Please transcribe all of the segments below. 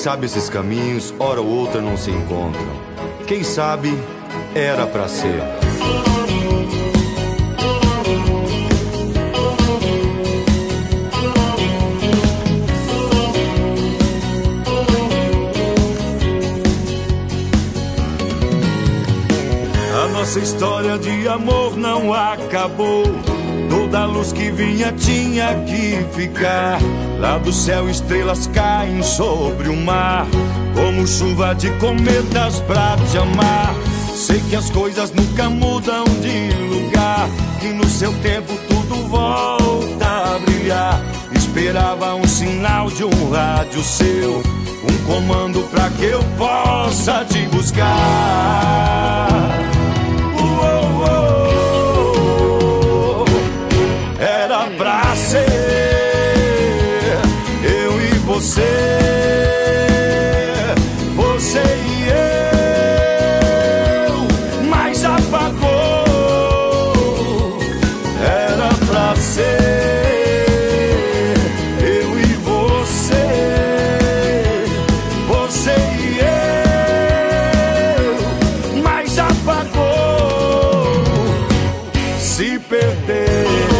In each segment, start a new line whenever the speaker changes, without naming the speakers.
sabe esses caminhos, hora ou outra, não se encontram. Quem sabe, era pra ser.
A nossa história de amor não acabou. Toda a luz que vinha tinha que ficar. Lá do céu estrelas caem sobre o mar, como chuva de cometas pra te amar. Sei que as coisas nunca mudam de lugar, que no seu tempo tudo volta a brilhar. Esperava um sinal de um rádio seu, um comando pra que eu possa te buscar. Era pra ser eu e você, você e eu, mas apagou. Era pra ser eu e você, você e eu, mas apagou. Se perder.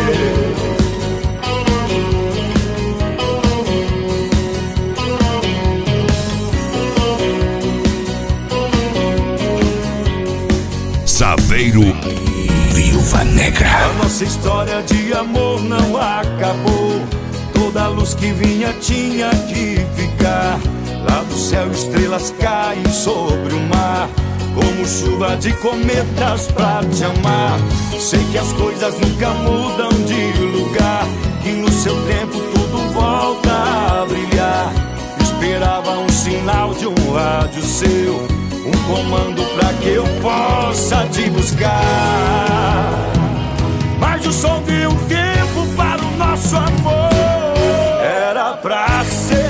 Saveiro, Viúva Negra.
A nossa história de amor não acabou. Toda a luz que vinha tinha que ficar. Lá do céu estrelas caem sobre o mar, como chuva de cometas pra te amar. Sei que as coisas nunca mudam de lugar, que no seu tempo tudo volta a brilhar. Esperava um sinal de um rádio seu, um comando pra que eu possa te buscar. Mas o som de um tempo para o nosso amor. Era pra ser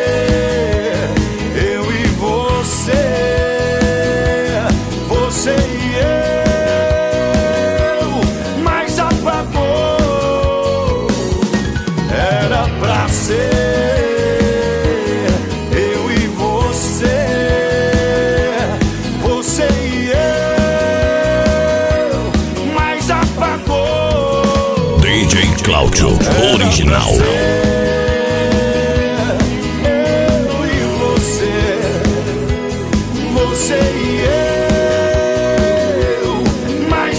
eu e você, você e eu, mas apagou. Era pra ser
Cláudio Original.
Eu e você, você e eu, mas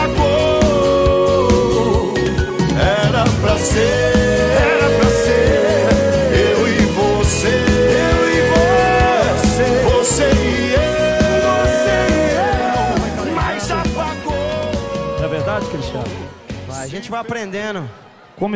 apagou. Era pra ser eu e você, você e eu, mas apagou.
Não é verdade, Cristiano? A gente vai aprendendo.